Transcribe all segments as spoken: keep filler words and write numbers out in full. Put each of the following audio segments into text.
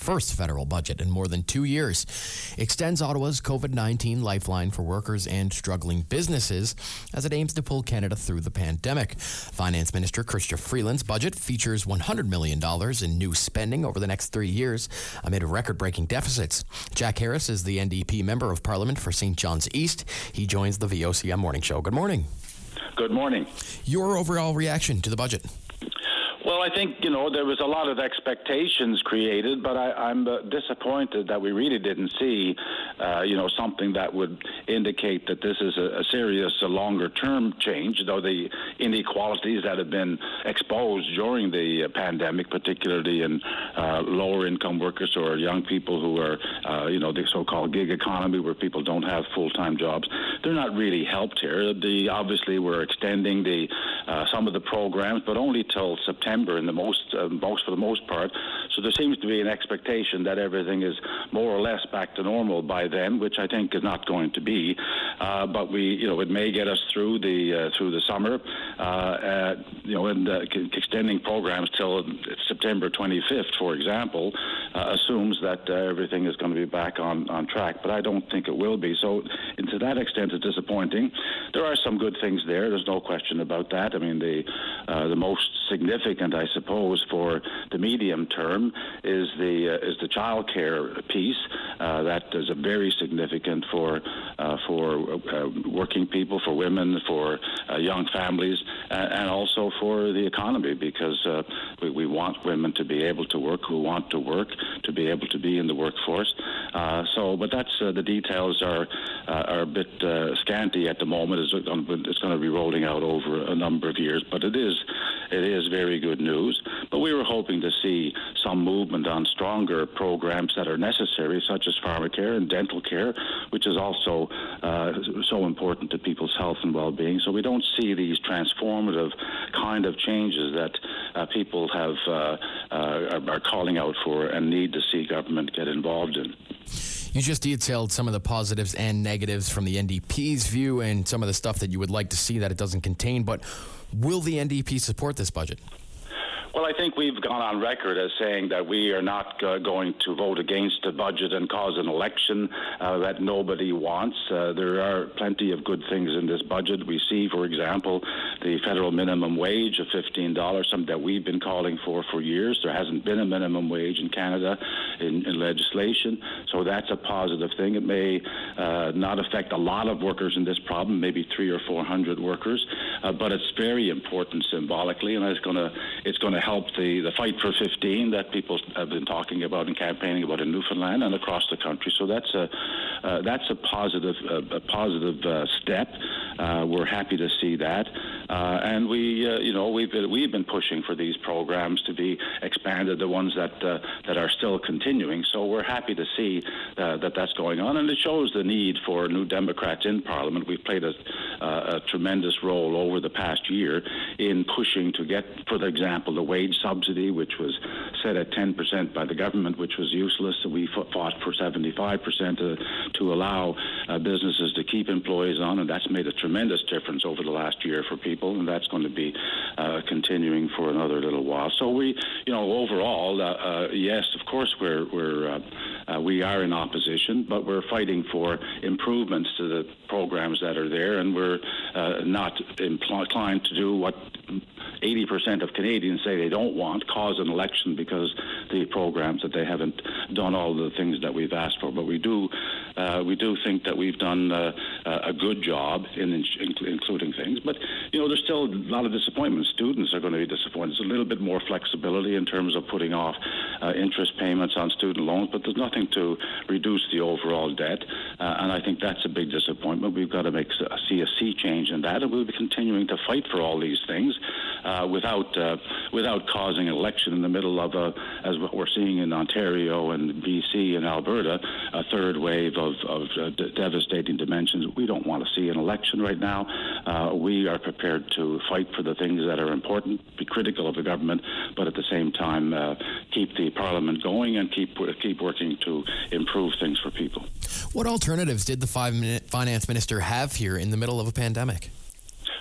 first federal budget in more than two years. Extends Ottawa's COVID nineteen lifeline for workers and struggling businesses as it aims to pull Canada through the pandemic. Finance Minister Chrystia Freeland's budget features one hundred million dollars in new spending over the next three years amid record-breaking deficits. Jack Harris is the N D P Member of Parliament for Saint John's East. He joins the V O C M Morning Show. Good morning. Good morning. Your overall reaction to the budget? Well, I think, you know, there was a lot of expectations created, but I, I'm uh, disappointed that we really didn't see, uh, you know, something that would indicate that this is a, a serious, a longer-term change, though the inequalities that have been exposed during the uh, pandemic, particularly in uh, lower-income workers or young people who are, uh, you know, the so-called gig economy where people don't have full-time jobs, they're not really helped here. The, obviously, we're extending the uh, some of the programs, but only till September. In the most, uh, most for the most part, so there seems to be an expectation that everything is more or less back to normal by then, which I think is not going to be. Uh, but we, you know, it may get us through the uh, through the summer. Uh, uh, you know, and uh, extending programs till September twenty-fifth, for example, uh, assumes that uh, everything is going to be back on, on track. But I don't think it will be. So, and to that extent, it's disappointing. There are some good things there. There's no question about that. I mean, the uh, the most significant, I suppose, for the medium term is the uh, is the child care piece. Uh, that is a very significant for uh, for uh, working people, for women, for uh, young families, uh, and also for the economy, because uh, we, we want women to be able to work, who want to work, to be able to be in the workforce. Uh, so, but that's uh, the details are uh, are a bit uh, scanty at the moment. It's going, to, it's going to be rolling out over a number of years, but it is it is very good news. But we were hoping to see some movement on stronger programs that are necessary, such as pharmacare and dental care, which is also uh, so important to people's health and well-being. So we don't see these transformative kind of changes that uh, people have uh, uh, are calling out for and need to see government get involved in. You just detailed some of the positives and negatives from the N D P's view and some of the stuff that you would like to see that it doesn't contain, but will the N D P support this budget? Well, I think we've gone on record as saying that we are not uh, going to vote against the budget and cause an election uh, that nobody wants. Uh, there are plenty of good things in this budget. We see, for example, the federal minimum wage of fifteen dollars, something that we've been calling for for years. There hasn't been a minimum wage in Canada in, in legislation, so that's a positive thing. It may uh, not affect a lot of workers in this problem, maybe three or four hundred workers, uh, but it's very important symbolically, and it's going to it's going to help the, the fight for fifteen that people have been talking about and campaigning about in Newfoundland and across the country. So that's a uh, that's a positive uh, a positive uh, step. Uh, we're happy to see that, uh, and we uh, you know we've been, we've been pushing for these programs to be expanded, the ones that uh, that are still continuing. So we're happy to see uh, that that's going on, and it shows the need for New Democrats in Parliament. We've played a, uh, a tremendous role over the past year in pushing to get, for example, the wage subsidy, which was set at ten percent by the government, which was useless. So we fought for seventy-five percent to, to allow uh, businesses to keep employees on, and that's made a tremendous difference over the last year for people, and that's going to be uh, continuing for another little while. So we, you know, overall, uh, uh, yes, of course, we're we're uh, uh, we are in opposition, but we're fighting for improvements to the programs that are there, and we're uh, not inclined to do what eighty percent of Canadians say they don't want, cause an election because the programs that they haven't done all the things that we've asked for. But we do uh, we do think that we've done uh, a good job in, in including things. But, you know, there's still a lot of disappointment. Students are going to be disappointed. There's a little bit more flexibility in terms of putting off uh, interest payments on student loans, but there's nothing to reduce the overall debt. Uh, and I think that's a big disappointment. We've got to make see a sea change in that, and we'll be continuing to fight for all these things uh, without uh, without causing an election in the middle of, a, as what we're seeing in Ontario and B C and Alberta, a third wave of, of uh, d- devastating dimensions. We don't want to see an election right now. Uh, we are prepared to fight for the things that are important, be critical of the government, but at the same time uh, keep the Parliament going and keep keep working to improve things for people. What alternatives did the five-minute finance minister have here in the middle of a pandemic?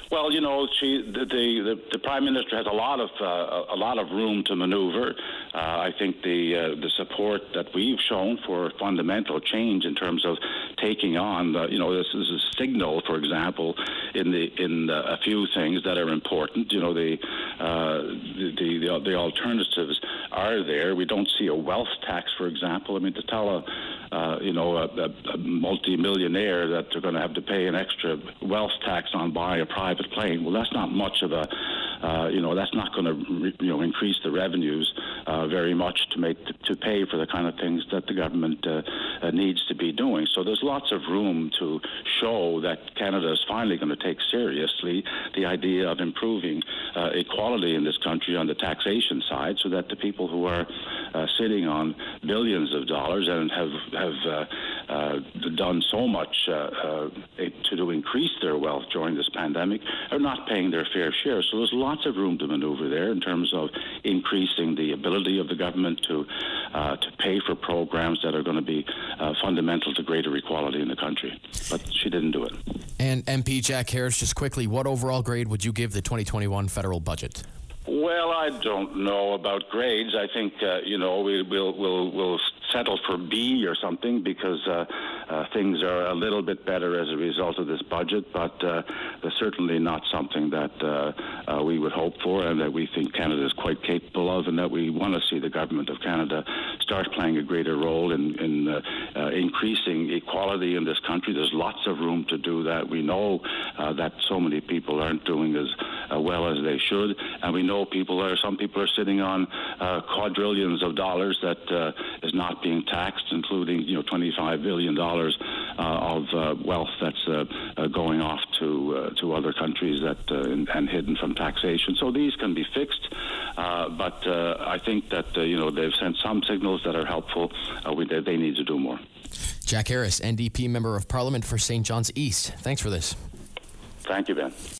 Well, you know, she, the, the the prime minister has a lot of uh, a lot of room to maneuver. Uh, I think the uh, the support that we've shown for fundamental change in terms of taking on, the, you know, this is a signal, for example, in the in the, a few things that are important. You know, the, uh, the the the alternatives are there. We don't see a wealth tax, for example. I mean, to tell a uh, you know a, a, a multi-millionaire that they're going to have to pay an extra wealth tax on buying a private plane. Well, that's not much of a, uh, you know, that's not going to, you know, increase the revenues uh, very much to make to pay for the kind of things that the government uh, uh, needs to be doing. So there's lots of room to show that Canada is finally going to take seriously the idea of improving uh, equality in this country on the taxation side, so that the people who are uh, sitting on billions of dollars and have have uh, uh, done so much uh, uh, to, to increase their wealth during this pandemic are not paying their fair share. So there's lots of room to maneuver there in terms of increasing the ability of the government to uh, to pay for programs that are going to be uh, fundamental to greater equality in the country. But she didn't do it. And M P Jack Harris, just quickly, what overall grade would you give the twenty twenty-one federal budget? Well, I don't know about grades. I think uh, you know we, we'll we'll we'll settle for B or something, because uh, uh, things are a little bit better as a result of this budget. But uh, they're certainly not something that uh, uh, we would hope for, and that we think Canada is quite capable of, and that we want to see the government of Canada start playing a greater role in, in uh, uh, increasing equality in this country. There's lots of room to do that. We know uh, that so many people aren't doing as uh, well as they should, and we know people are some people are sitting on uh, quadrillions of dollars that uh, is not being taxed, including you know twenty-five billion dollars uh, of uh, wealth that's uh, uh, going off to uh, to other countries that uh, and, and hidden from taxation. So these can be fixed, uh, but uh, I think that uh, you know they've sent some signals that are helpful. Uh, we, they need to do more. Jack Harris, N D P Member of Parliament for Saint John's East. Thanks for this. Thank you, Ben.